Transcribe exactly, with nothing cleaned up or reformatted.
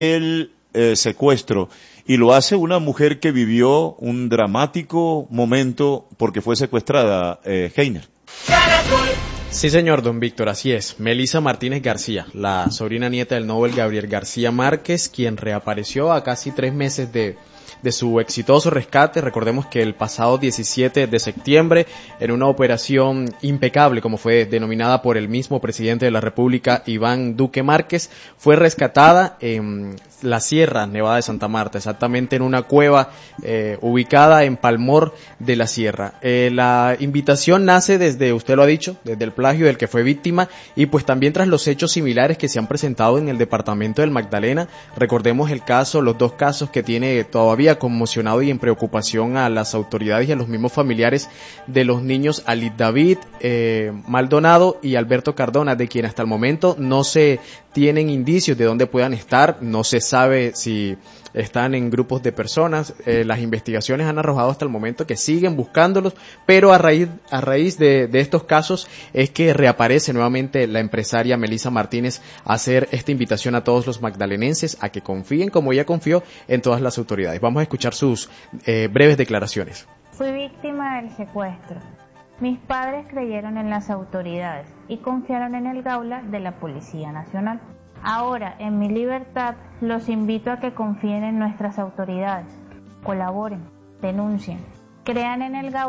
el eh, secuestro, y lo hace una mujer que vivió un dramático momento porque fue secuestrada, eh, Heiner. Sí, señor, don Víctor, así es. Melissa Martínez García, la sobrina nieta del Nobel Gabriel García Márquez, quien reapareció a casi tres meses de, de su exitoso rescate. Recordemos que el pasado diecisiete de septiembre, en una operación impecable, como fue denominada por el mismo presidente de la República, Iván Duque Márquez, fue rescatada en la Sierra Nevada de Santa Marta, exactamente en una cueva eh, ubicada en Palmor de la Sierra. Eh, la invitación nace desde, usted lo ha dicho, desde el plagio del que fue víctima, y pues también tras los hechos similares que se han presentado en el departamento del Magdalena. Recordemos el caso, los dos casos que tiene todavía conmocionado y en preocupación a las autoridades y a los mismos familiares de los niños Alid David eh, Maldonado y Alberto Cardona, de quien hasta el momento no se tienen indicios de dónde puedan estar, no se sabe si están en grupos de personas. Eh, las investigaciones han arrojado hasta el momento que siguen buscándolos, pero a raíz a raíz de, de estos casos es que reaparece nuevamente la empresaria Melissa Martínez a hacer esta invitación a todos los magdalenenses a que confíen, como ella confió, en todas las autoridades. Vamos a escuchar sus eh, breves declaraciones. Fui víctima del secuestro. Mis padres creyeron en las autoridades y confiaron en el Gaula de la Policía Nacional. Ahora, en mi libertad, los invito a que confíen en nuestras autoridades, colaboren, denuncien, crean en el Gaula.